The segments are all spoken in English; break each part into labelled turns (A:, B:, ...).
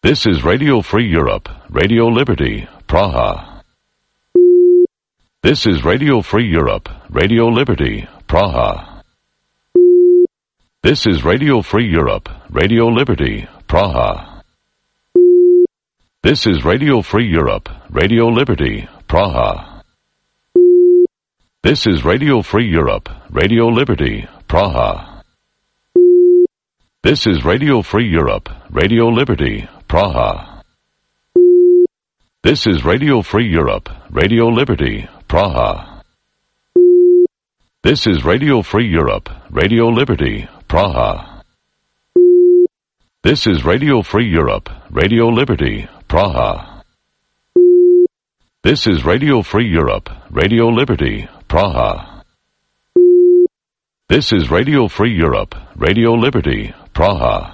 A: This is Radio Free Europe, Radio Liberty, Praha. This is Radio Free Europe, Radio Liberty, Praha. This is Radio Free Europe, Radio Liberty, Praha. This is Radio Free Europe, Radio Liberty, Praha. This is Radio Free Europe, Radio Liberty, Praha. This is Radio Free Europe, Radio Liberty, Praha. This is Radio Free Europe, Radio Liberty, Praha. This is Radio Free Europe, Radio Liberty, Praha. This is Radio Free Europe, Radio Liberty, Praha. This is Radio Free Europe, Radio Liberty, Praha. This is Radio Free Europe, Radio Liberty, Praha.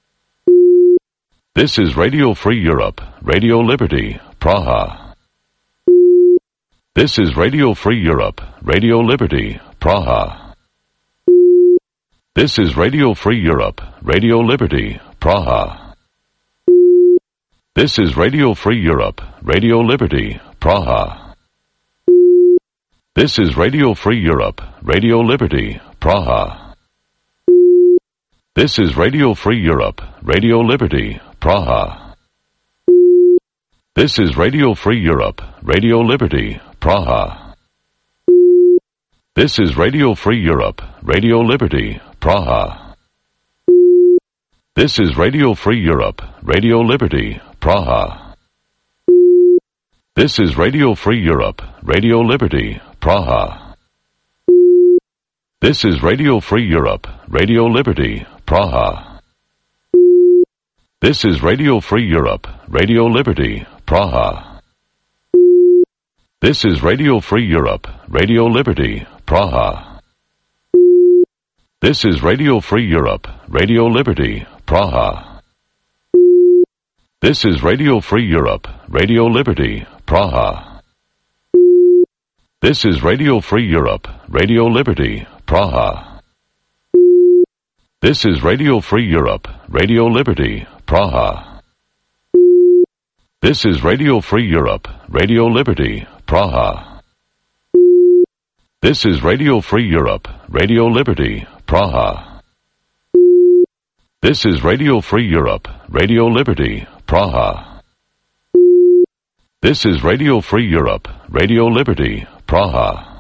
A: This is Radio Free Europe, Radio Liberty, Praha. This is Radio Free Europe, Radio Liberty, Praha. This is Radio Free Europe, Radio Liberty, Praha. This is Radio Free Europe, Radio Liberty, Praha. This is Radio Free Europe, Radio Liberty, Praha. This is Radio Free Europe, Radio Liberty, Praha. This is Radio Free Europe, Radio Liberty, Praha. This is Radio Free Europe, Radio Liberty, Praha. This is Radio Free Europe, Radio Liberty, Praha. This is Radio Free Europe, Radio Liberty, Praha. This is Radio Free Europe, Radio Liberty, Praha. This is Radio Free Europe, Radio Liberty, Praha. This is Radio Free Europe, Radio Liberty, Praha. This is Radio Free Europe, Radio Liberty, Praha. This is Radio Free Europe, Radio Liberty, Praha. This is Radio Free Europe, Radio Liberty, Praha. This is Radio Free Europe, Radio Liberty, Praha. This is Radio Free Europe, Radio Liberty, Praha. This is Radio Free Europe, Radio Liberty, Praha. This is Radio Free Europe, Radio Liberty, Praha. This is Radio Free Europe, Radio Liberty, Praha.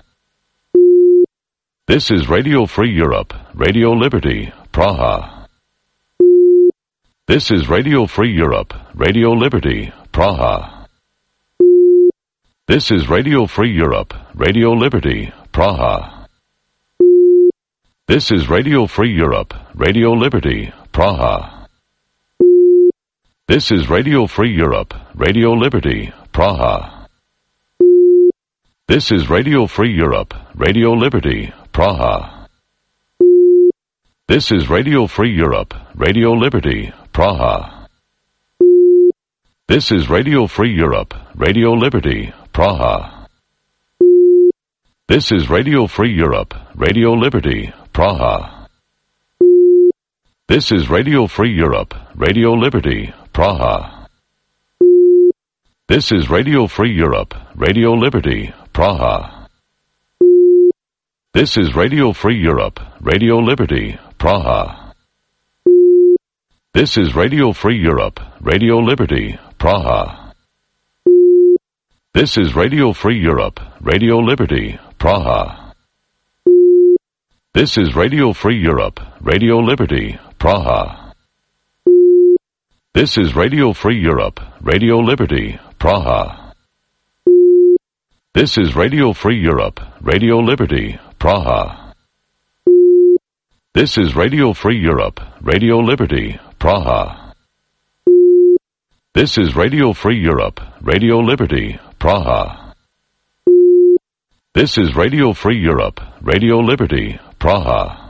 A: This is Radio Free Europe, Radio Liberty, Praha. This is Radio Free Europe, Radio Liberty, Praha. This is Radio Free Europe, Radio Liberty, Praha. This is Radio Free Europe, Radio Liberty, Praha. This is Radio Free Europe, Radio Liberty, Praha. This is Radio Free Europe, Radio Liberty, Praha. This is Radio Free Europe, Radio Liberty, Praha. This is Radio Free Europe, Radio Liberty, Praha. This is Radio Free Europe, Radio Liberty, Praha. This is Radio Free Europe, Radio Liberty, Praha. This is Radio Free Europe, Radio Liberty, Praha. This is Radio Free Europe, Radio Liberty, Praha. This is Radio Free Europe, Radio Liberty, Praha. This is Radio Free Europe, Radio Liberty, Praha. This is Radio Free Europe, Radio Liberty, Praha. This is Radio Free Europe, Radio Liberty, Praha. This is Radio Free Europe, Radio Liberty, Praha. This is Radio Free Europe, Radio Liberty, Praha. This is Radio Free Europe, Radio Liberty, Praha. This is Radio Free Europe, Radio Liberty, Praha.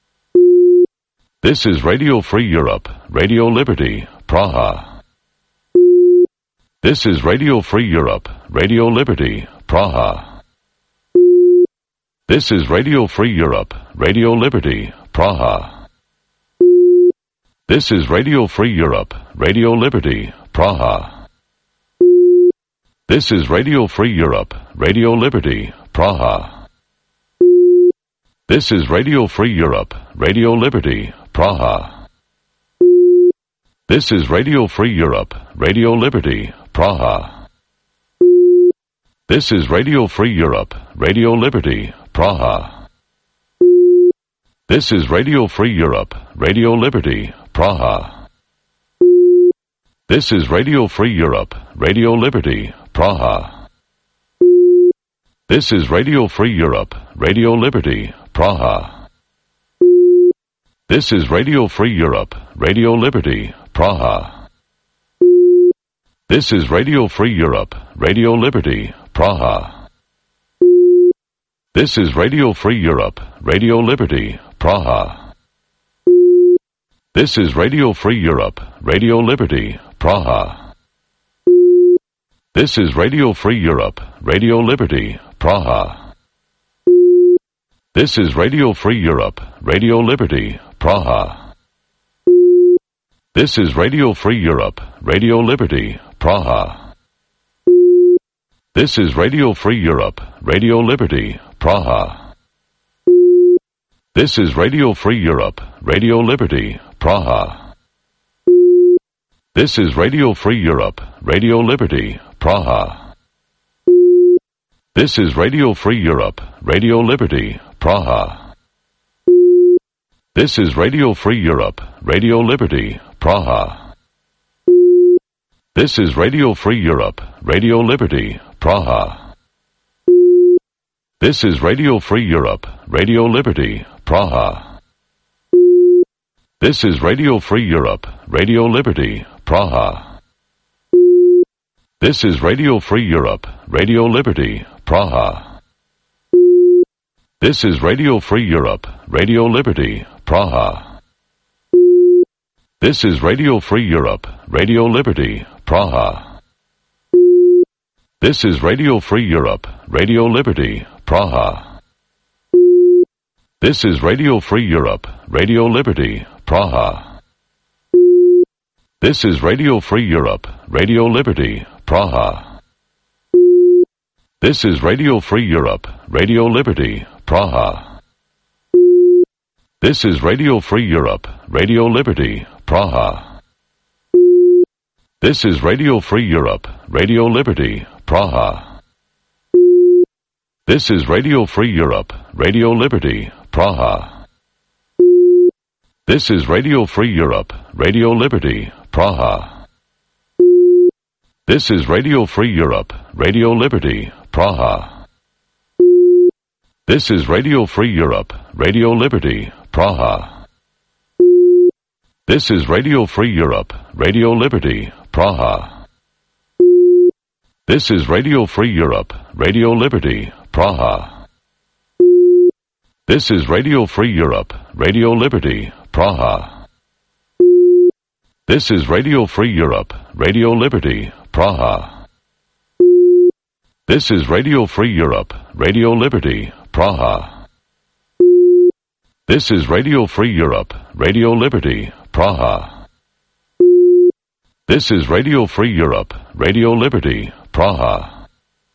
A: This is Radio Free Europe, Radio Liberty, Praha. This is Radio Free Europe, Radio Liberty, Praha. This is Radio Free Europe, Radio Liberty, Praha. This is Radio Free Europe, Radio Liberty, Praha. This is Radio Free Europe, Radio Liberty, Praha. This is Radio Free Europe, Radio Liberty, Praha. This is Radio Free Europe, Radio Liberty, Praha. This is Radio Free Europe, Radio Liberty, Praha. This is Radio Free Europe, Radio Liberty, Praha. This is Radio Free Europe, Radio Liberty, Praha. This is Radio Free Europe, Radio Liberty, Praha. This is Radio Free Europe, Radio Liberty, Praha. This is Radio Free Europe, Radio Liberty, Praha. This is Radio Free Europe, Radio Liberty, Praha. This is Radio Free Europe, Radio Liberty, Praha. This is Radio Free Europe, Radio Liberty, Praha. This is Radio Free Europe, Radio Liberty, Praha. This is Radio Free Europe, Radio Liberty, Praha. This is Radio Free Europe, Radio Liberty, Praha. This is Radio Free Europe, Radio Liberty, Praha. This is Radio Free Europe, Radio Liberty, Praha. This is Radio Free Europe, Radio Liberty, Praha. This is Radio Free Europe, Radio Liberty, Praha. This is Radio Free Europe, Radio Liberty, Praha. This is Radio Free Europe, Radio Liberty, Praha. This is Radio Free Europe, Radio Liberty, Praha. This is Radio Free Europe, Radio Liberty, Praha. This is Radio Free Europe, Radio Liberty, Praha. This is Radio Free Europe, Radio Liberty, Praha. This is Radio Free Europe, Radio Liberty, Praha. This is Radio Free Europe, Radio Liberty, Praha. This is Radio Free Europe, Radio Liberty, Praha. This is Radio Free Europe, Radio Liberty, Praha. This is Radio Free Europe, Radio Liberty, Praha. This is Radio Free Europe, Radio Liberty, Praha. This is Radio Free Europe, Radio Liberty, Praha. This is Radio Free Europe, Radio Liberty, Praha. This is Radio Free Europe, Radio Liberty, Praha. This is Radio Free Europe, Radio Liberty, Praha. This is Radio Free Europe, Radio Liberty, Praha. This is Radio Free Europe, Radio Liberty, Praha. This is Radio Free Europe, Radio Liberty, Praha. This is Radio Free Europe, Radio Liberty, Praha. This is Radio Free Europe, Radio Liberty, Praha. This is Radio Free Europe, Radio Liberty, Praha. This is Radio Free Europe, Radio Liberty, Praha.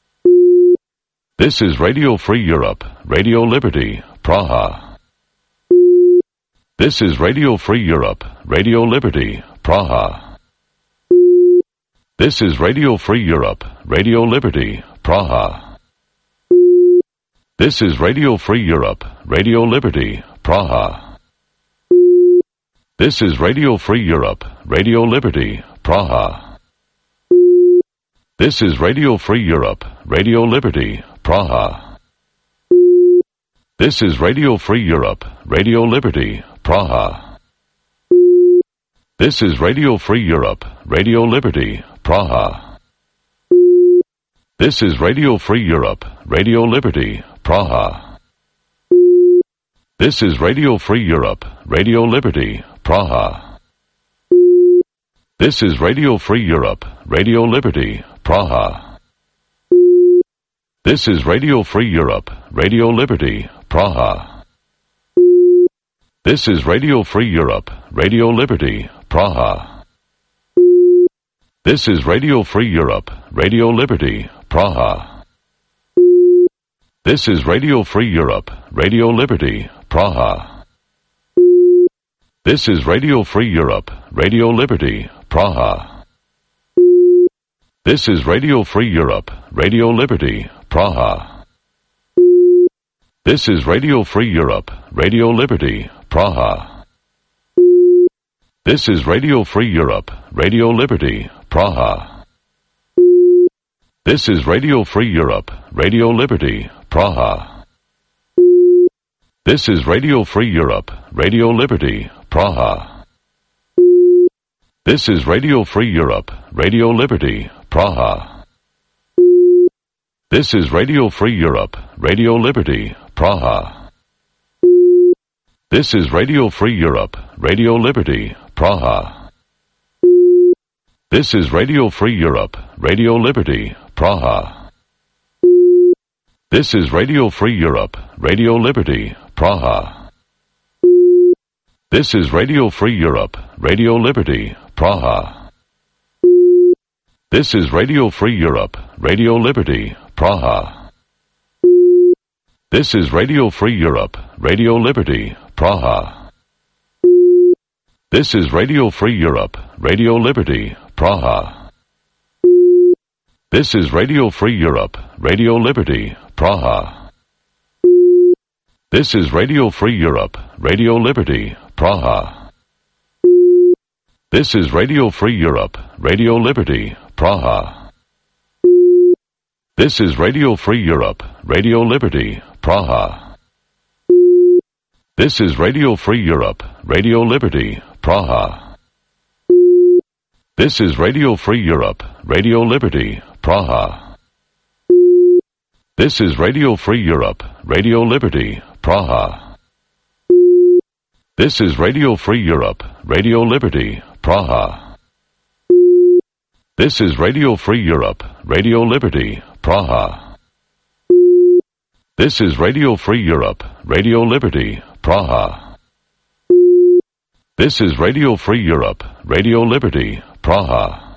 A: This is Radio Free Europe, Radio Liberty, Praha. This is Radio Free Europe, Radio Liberty, Praha. This is Radio Free Europe, Radio Liberty, Praha. This is Radio Free Europe, Radio Liberty, Praha. This is Radio Free Europe, Radio Liberty, Praha. This is Radio Free Europe, Radio Liberty, Praha. This is Radio Free Europe, Radio Liberty, Praha. This is Radio Free Europe, Radio Liberty, Praha. This is Radio Free Europe, Radio Liberty, Praha. This is Radio Free Europe, Radio Liberty, Praha. This is Radio Free Europe, Radio Liberty, Praha. This is Radio Free Europe, Radio Liberty, Praha. This is Radio Free Europe, Radio Liberty, Praha. This is Radio Free Europe, Radio Liberty, Praha. This is Radio Free Europe, Radio Liberty, Praha. This is Radio Free Europe, Radio Liberty, Praha. This is Radio Free Europe, Radio Liberty, Praha. This is Radio Free Europe, Radio Liberty, Praha. This is Radio Free Europe, Radio Liberty, Praha. This is Radio Free Europe, Radio Liberty, Praha. This is Radio Free Europe, Radio Liberty, Praha. This is Radio Free Europe, Radio Liberty, Praha. This is Radio Free Europe, Radio Liberty, Praha. This is Radio Free Europe, Radio Liberty, Praha. This is Radio Free Europe, Radio Liberty, Praha. This is Radio Free Europe, Radio Liberty, Praha. This is Radio Free Europe, Radio Liberty, Praha. This is Radio Free Europe, Radio Liberty, Praha. This is Radio Free Europe, Radio Liberty, Praha. This is Radio Free Europe, Radio Liberty, Praha. This is Radio Free Europe, Radio Liberty, Praha. This is Radio Free Europe, Radio Liberty, Praha. This is Radio Free Europe, Radio Liberty, Praha. This is Radio Free Europe, Radio Liberty, Praha. This is Radio Free Europe, Radio Liberty, Praha. This is Radio Free Europe, Radio Liberty, Praha. This is Radio Free Europe, Radio Liberty, Praha. This is Radio Free Europe, Radio Liberty, Praha. This is Radio Free Europe, Radio Liberty, Praha. This is Radio Free Europe, Radio Liberty, Praha. This is Radio Free Europe, Radio Liberty, Praha.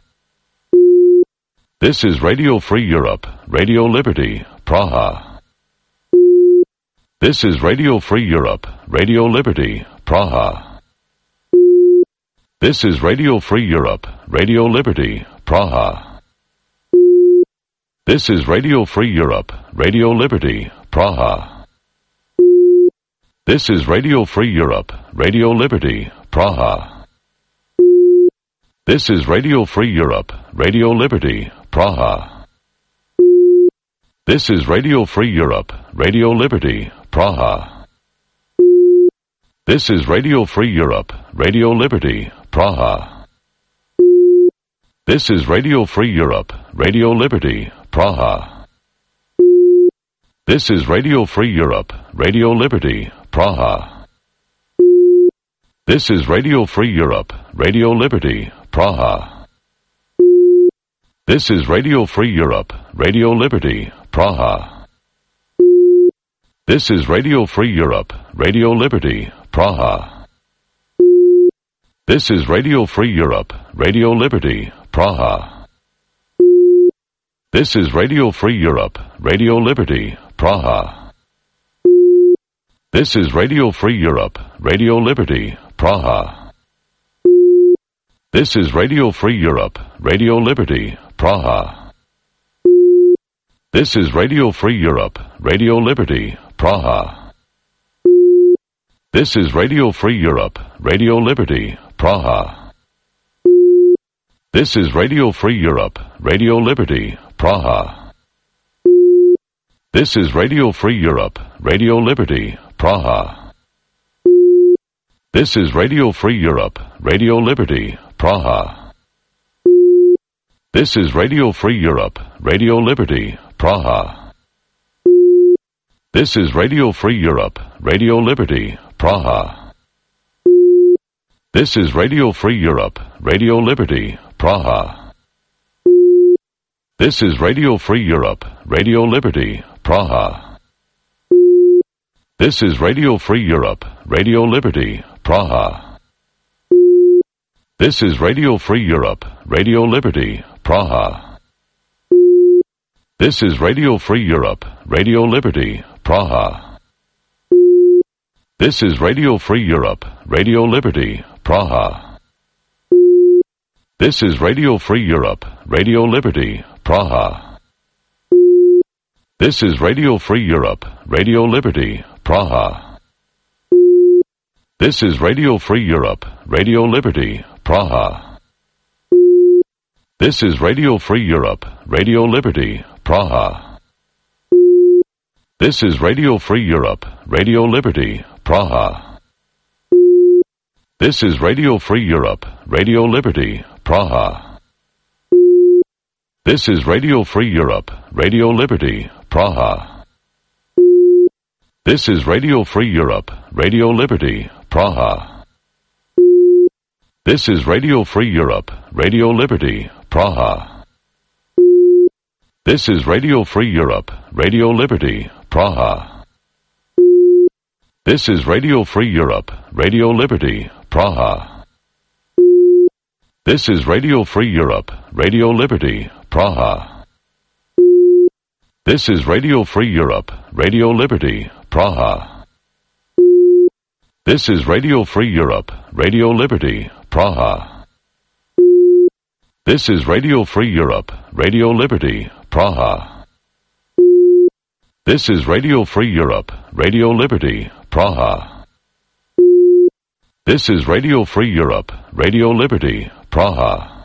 A: This is Radio Free Europe, Radio Liberty, Praha. This is Radio Free Europe, Radio Liberty, Praha. This is Radio Free Europe, Radio Liberty, Praha. This is Radio Free Europe, Radio Liberty, Praha. This is Radio Free Europe, Radio Liberty, Praha. This is Radio Free Europe, Radio Liberty, Praha. This is Radio Free Europe, Radio Liberty, Praha. This is Radio Free Europe, Radio Liberty, Praha. This is Radio Free Europe, Radio Liberty, Praha. This is Radio Free Europe, Radio Liberty, Praha. This is Radio Free Europe, Radio Liberty, Praha. This is Radio Free Europe, Radio Liberty, Praha. This is Radio Free Europe, Radio Liberty, Praha. This is Radio Free Europe, Radio Liberty, Praha. This is Radio Free Europe, Radio Liberty, Praha. This is Radio Free Europe, Radio Liberty, Praha. This is Radio Free Europe, Radio Liberty, Praha. This is Radio Free Europe, Radio Liberty, Praha. This is Radio Free Europe, Radio Liberty, Praha. This is Radio Free Europe, Radio Liberty, Praha. This is Radio Free Europe, Radio Liberty, Praha. This is Radio Free Europe, Radio Liberty, Praha. This is Radio Free Europe, Radio Liberty, Praha. This is Radio Free Europe, Radio Liberty, Praha. This is Radio Free Europe, Radio Liberty, Praha. This is Radio Free Europe, Radio Liberty, Praha. This is Radio Free Europe, Radio Liberty, Praha. This is Radio Free Europe, Radio Liberty, Praha. This is Radio Free Europe, Radio Liberty, Praha. This is Radio Free Europe, Radio Liberty, Praha. This is Radio Free Europe, Radio Liberty, Praha. This is Radio Free Europe, Radio Liberty, Praha. This is Radio Free Europe, Radio Liberty, Praha. This is Radio Free Europe, Radio Liberty, Praha. This is Radio Free Europe, Radio Liberty, Praha. This is Radio Free Europe, Radio Liberty, Praha. This is Radio Free Europe, Radio Liberty, Praha. This is Radio Free Europe, Radio Liberty, Praha. This is Radio Free Europe, Radio Liberty, Praha. This is Radio Free Europe, Radio Liberty, Praha. This is Radio Free Europe, Radio Liberty, Praha. This is Radio Free Europe, Radio Liberty, Praha. This is Radio Free Europe, Radio Liberty, Praha. This is Radio Free Europe, Radio Liberty, Praha. This is Radio Free Europe, Radio Liberty, Praha. This is Radio Free Europe, Radio Liberty, Praha. This is Radio Free Europe, Radio Liberty, Praha.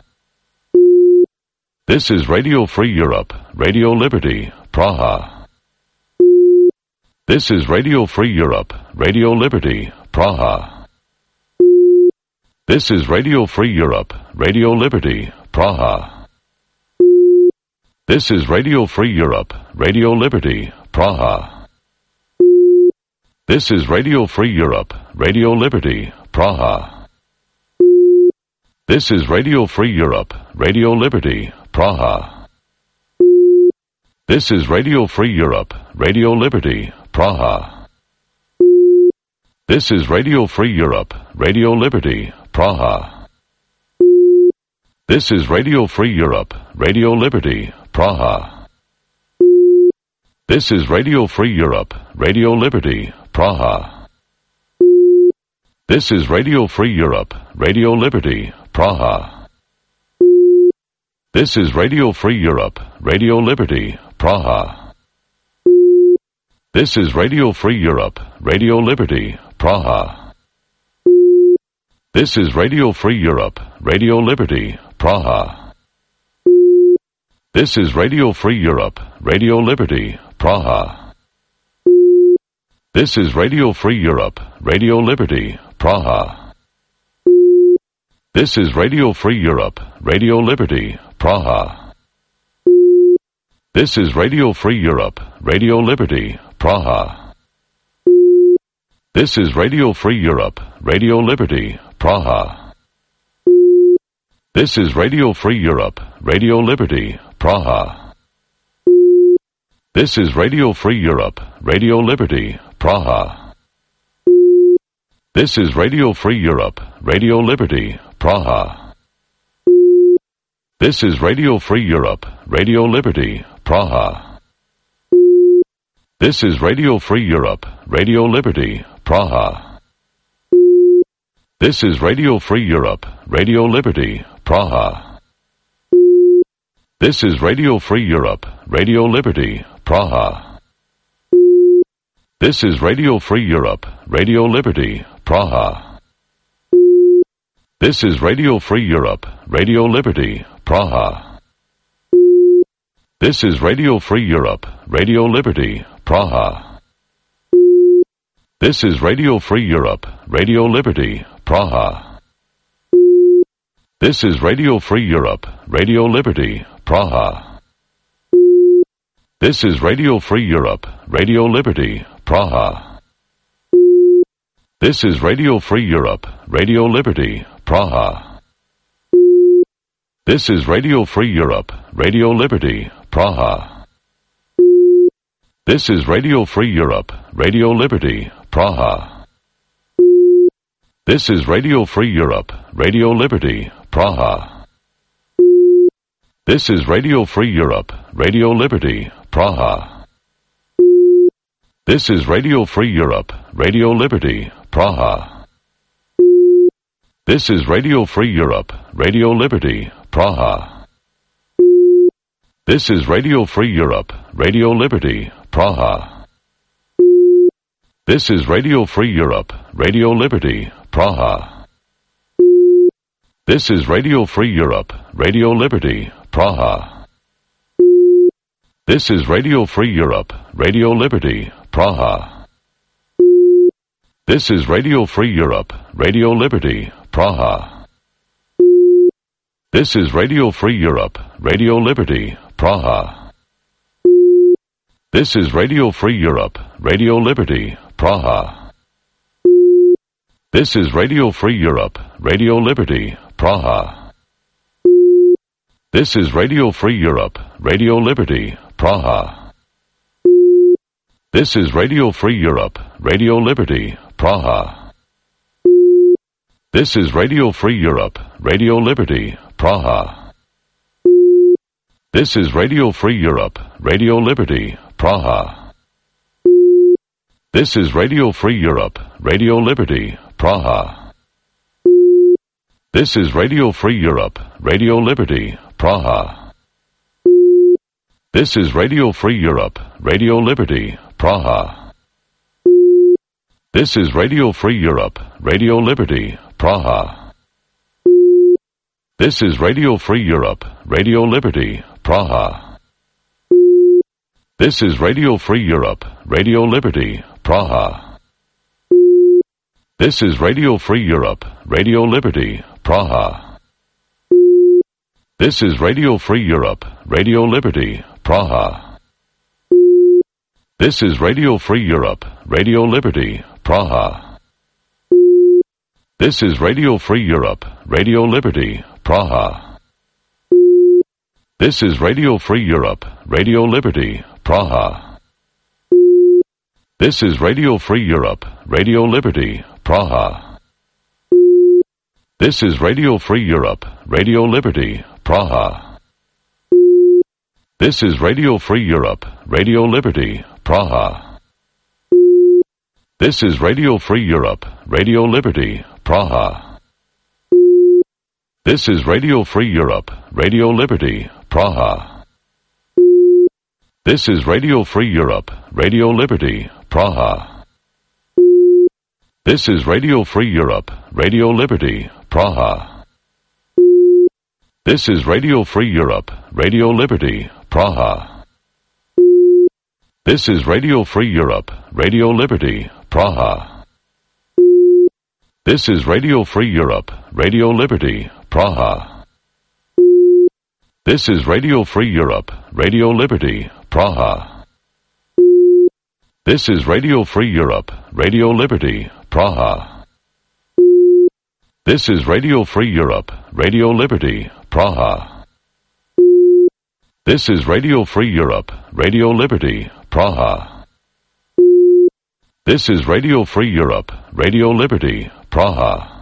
A: This is Radio Free Europe, Radio Liberty, Praha. This is Radio Free Europe, Radio Liberty, Praha. This is Radio Free Europe, Radio Liberty, Praha. This is Radio Free Europe, Radio Liberty, Praha. This is Radio Free Europe, Radio Liberty, Praha. This is Radio Free Europe, Radio Liberty, Praha. This is Radio Free Europe, Radio Liberty, Praha. This is Radio Free Europe, Radio Liberty, Praha. This is Radio Free Europe, Radio Liberty, Praha. This is Radio Free Europe, Radio Liberty, Praha. This is Radio Free Europe, Radio Liberty, Praha. This is Radio Free Europe, Radio Liberty, Praha. This is Radio Free Europe, Radio Liberty, Praha. This is Radio Free Europe, Radio Liberty, Praha. This is Radio Free Europe, Radio Liberty, Praha. This is Radio Free Europe, Radio Liberty, Praha. This is Radio Free Europe, Radio Liberty, Praha. This is Radio Free Europe, Radio Liberty, Praha. This is Radio Free Europe, Radio Liberty, Praha. This is Radio Free Europe, Radio Liberty, Praha. This is Radio Free Europe, Radio Liberty, Praha. This is Radio Free Europe, Radio Liberty, Praha. This is Radio Free Europe, Radio Liberty, Praha. This is Radio Free Europe, Radio Liberty, Praha. This is Radio Free Europe, Radio Liberty, Praha. This is Radio Free Europe, Radio Liberty, Praha. This is Radio Free Europe, Radio Liberty, Praha. This is Radio Free Europe, Radio Liberty, Praha. This is Radio Free Europe, Radio Liberty, Praha. This is Radio Free Europe, Radio Liberty, Praha. This is Radio Free Europe, Radio Liberty, Praha. This is Radio Free Europe, Radio Liberty, Praha. This is Radio Free Europe, Radio Liberty, Praha. This is Radio Free Europe, Radio Liberty, Praha. This is Radio Free Europe, Radio Liberty, Praha. This is Radio Free Europe, Radio Liberty, Praha. This is Radio Free Europe, Radio Liberty, Praha. This is Radio Free Europe, Radio Liberty, Praha. This is Radio Free Europe, Radio Liberty, Praha. This is Radio Free Europe, Radio Liberty, Praha. This is Radio Free Europe, Radio Liberty, Praha. This is Radio Free Europe, Radio Liberty, Praha. This is Radio Free Europe, Radio Liberty, Praha. This is Radio Free Europe, Radio Liberty, Praha. This is Radio Free Europe, Radio Liberty, Praha. This is Radio Free Europe, Radio Liberty, Praha. This is Radio Free Europe, Radio Liberty, Praha. This is Radio Free Europe, Radio Liberty, Praha. This is Radio Free Europe, Radio Liberty, Praha. This is Radio Free Europe, Radio Liberty, Praha. This is Radio Free Europe, Radio Liberty, Praha. This is Radio Free Europe, Radio Liberty, Praha. This is Radio Free Europe, Radio Liberty, Praha. This is Radio Free Europe, Radio Liberty, Praha. This is Radio Free Europe, Radio Liberty, Praha. This is Radio Free Europe, Radio Liberty, Praha. This is Radio Free Europe, Radio Liberty, Praha. This is Radio Free Europe, Radio Liberty, Praha. This is Radio Free Europe, Radio Liberty, Praha. This is Radio Free Europe, Radio Liberty, Praha. This is Radio Free Europe, Radio Liberty, Praha. This is Radio Free Europe, Radio Liberty, Praha. This is Radio Free Europe, Radio Liberty, Praha. This is Radio Free Europe, Radio Liberty, Praha. This is Radio Free Europe, Radio Liberty, Praha. This is Radio Free Europe, Radio Liberty, Praha. This is Radio Free Europe, Radio Liberty, Praha. This is Radio Free Europe, Radio Liberty, Praha. This is Radio Free Europe, Radio Liberty, Praha. This is Radio Free Europe, Radio Liberty, Praha. This is Radio Free Europe, Radio Liberty, Praha. This is Radio Free Europe, Radio Liberty, Praha. This is Radio Free Europe, Radio Liberty, Praha. This is Radio Free Europe, Radio Liberty, Praha. This is Radio Free Europe, Radio Liberty, Praha. This is Radio Free Europe, Radio Liberty, Praha. This is Radio Free Europe, Radio Liberty, Praha.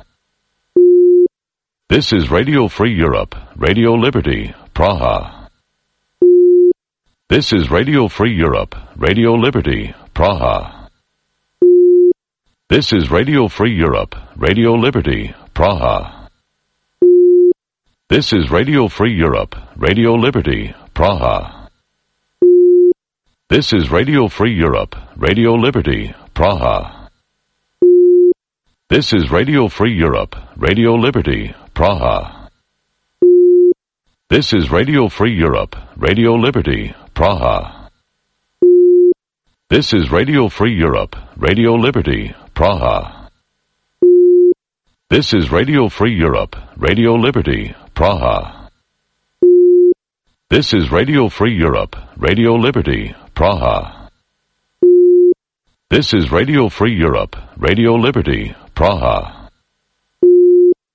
A: This is Radio Free Europe, Radio Liberty, Praha. This is Radio Free Europe, Radio Liberty, Praha. This is Radio Free Europe, Radio Liberty, Praha. This is Radio Free Europe, Radio Liberty, Praha. This is Radio Free Europe, Radio Liberty, Praha. This is Radio Free Europe, Radio Liberty, Praha. This is Radio Free Europe, Radio Liberty, Praha. This is Radio Free Europe, Radio Liberty, Praha. This is Radio Free Europe, Radio Liberty, Praha. This is Radio Free Europe, Radio Liberty, Praha. This is Radio Free Europe, Radio Liberty, Praha.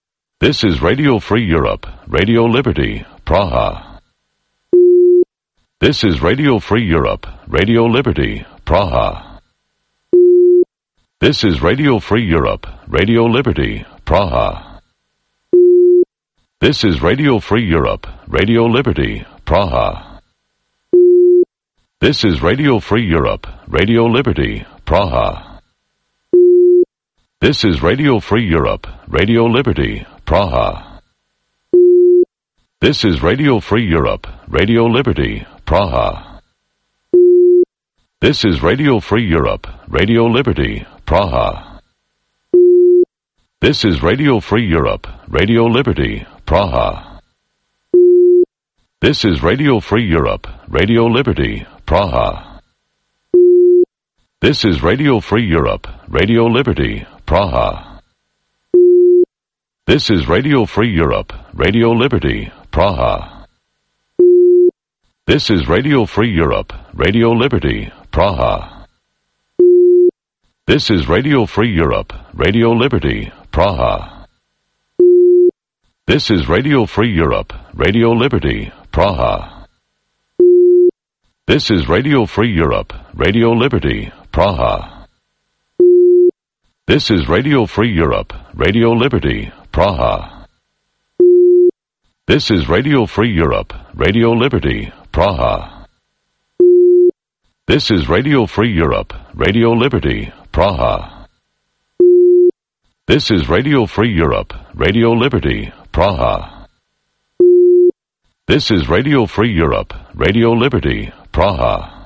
A: This is Radio Free Europe, Radio Liberty, Praha. This is Radio Free Europe, Radio Liberty, Praha. This is Radio Free Europe, Radio Liberty, Praha. This is Radio Free Europe, Radio Liberty, Praha. This is Radio Free Europe, Radio Liberty, Praha. This is Radio Free Europe, Radio Liberty, Praha. This is Radio Free Europe, Radio Liberty, Praha. This is Radio Free Europe, Radio Liberty, Praha. This is Radio Free Europe, Radio Liberty, Praha. This is Radio Free Europe, Radio Liberty, Praha. This is Radio Free Europe, Radio Liberty, Praha. This is Radio Free Europe, Radio Liberty, Praha. This is Radio Free Europe, Radio Liberty, Praha. This is Radio Free Europe, Radio Liberty, Praha. This is Radio Free Europe, Radio Liberty, Praha. This is Radio Free Europe, Radio Liberty, Praha. This is Radio Free Europe, Radio Liberty, Praha. This is Radio Free Europe, Radio Liberty, Praha. This is Radio Free Europe, Radio Liberty, Praha. This is Radio Free Europe, Radio Liberty, Praha. This is Radio Free Europe, Radio Liberty, Praha.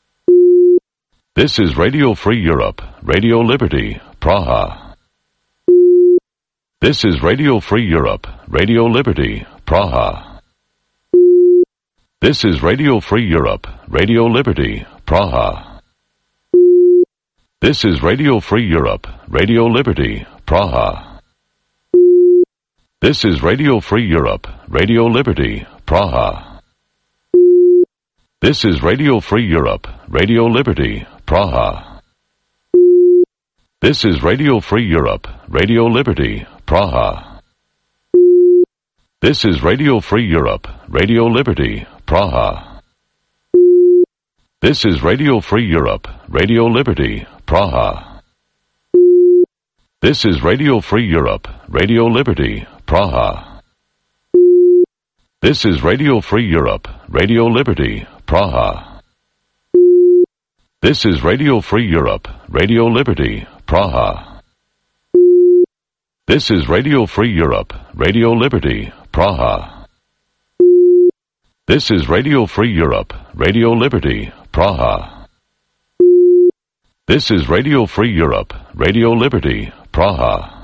A: This is Radio Free Europe, Radio Liberty, Praha. This is Radio Free Europe, Radio Liberty, Praha. This is Radio Free Europe, Radio Liberty, Praha. This is Radio Free Europe, Radio Liberty, Praha. This is Radio Free Europe, Radio Liberty, Praha. This is Radio Free Europe, Radio Liberty, Praha. This is Radio Free Europe, Radio Liberty, Praha. This is Radio Free Europe, Radio Liberty, Praha. This is Radio Free Europe, Radio Liberty, Praha. This is Radio Free Europe, Radio Liberty, Praha. This is Radio Free Europe, Radio Liberty, Praha. This is Radio Free Europe, Radio Liberty, Praha. This is Radio Free Europe, Radio Liberty, Praha. This is Radio Free Europe, Radio Liberty, Praha. This is Radio Free Europe, Radio Liberty, Praha.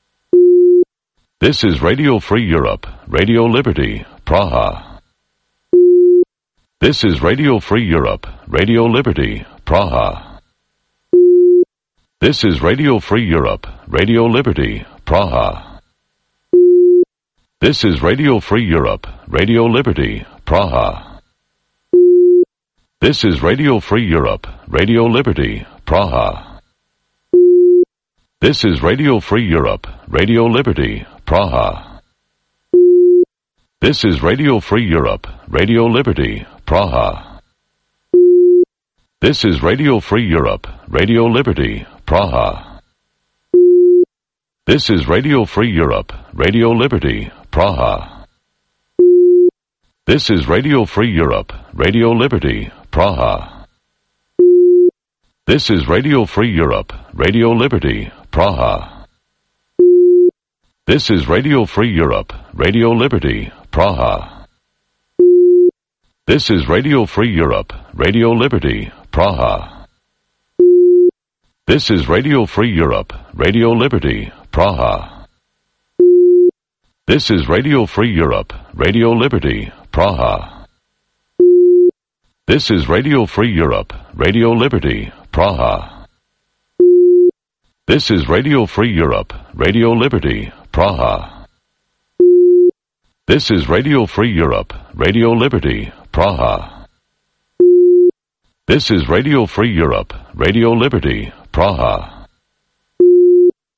A: This is Radio Free Europe, Radio Liberty, Praha. This is Radio Free Europe, Radio Liberty, Praha. This is Radio Free Europe, Radio Liberty, Praha. This is Radio Free Europe, Radio Liberty, Praha. This is Radio Free Europe, Radio Liberty, Praha. This is Radio Free Europe, Radio Liberty, Praha. This is Radio Free Europe, Radio Liberty, Praha. This is Radio Free Europe, Radio Liberty, Praha. This is Radio Free Europe, Radio Liberty, Praha. This is Radio Free Europe, Radio Liberty, Praha. This is Radio Free Europe, Radio Liberty, Praha. This is Radio Free Europe, Radio Liberty, Praha. This is Radio Free Europe, Radio Liberty, Praha. This is Radio Free Europe, Radio Liberty, Praha. This is Radio Free Europe, Radio Liberty, Praha. This is Radio Free Europe, Radio Liberty, Praha. This is Radio Free Europe, Radio Liberty, Praha. This is Radio Free Europe, Radio Liberty, Praha. This is Radio Free Europe, Radio Liberty, Praha.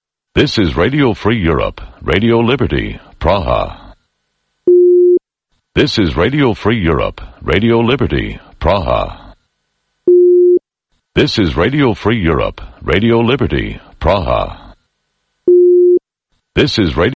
A: This is Radio Free Europe, Radio Liberty, Praha. This is Radio Free Europe, Radio Liberty, Praha. This is Radio Free Europe, Radio Liberty, Praha. This is Radio